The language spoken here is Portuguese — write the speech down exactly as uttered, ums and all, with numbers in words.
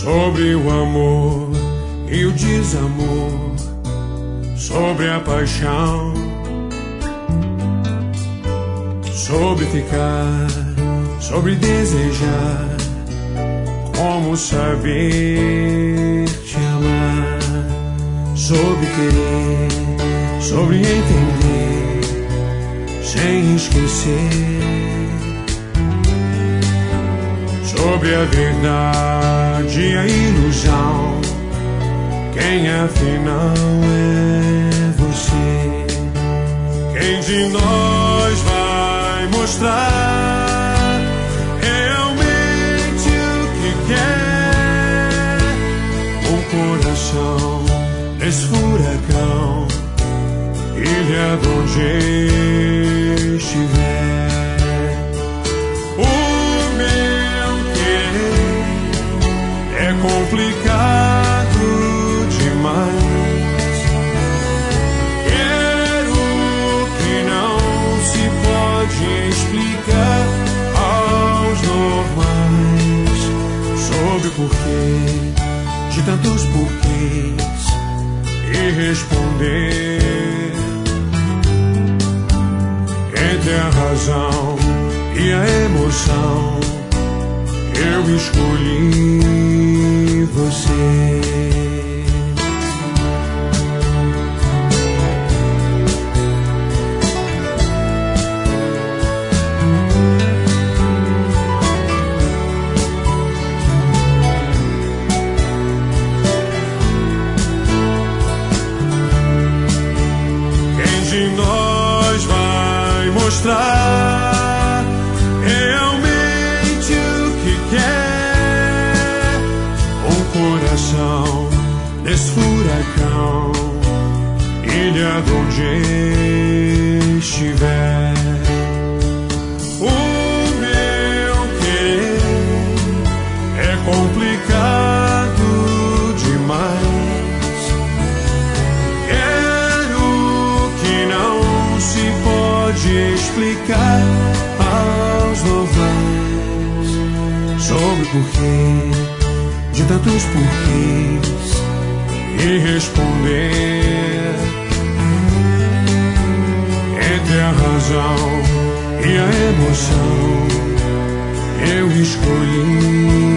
sobre o amor e o desamor, sobre a paixão, sobre ficar, sobre desejar, como saber te amar, sobre querer, sobre entender, sem esquecer, sobre a verdade e a ilusão, quem afinal é você? Quem de nós vai mostrar realmente o que quer? Um coração nesse furacão, ilha de onde estiver. O meu querer é complicado demais. Quero que não se pode explicar aos normais, sobre o porquê de tantos porquês e responder entre a razão e a emoção. Eu escolhi você. Quem de nós vai mostrar realmente o que quer? Um coração nesse furacão, ilha de onde estiver. O meu querer é complicado demais. Quero que não se pode explicar aos novais, sobre o porquê de tantos porquês e responder entre a razão e a emoção. Eu escolhi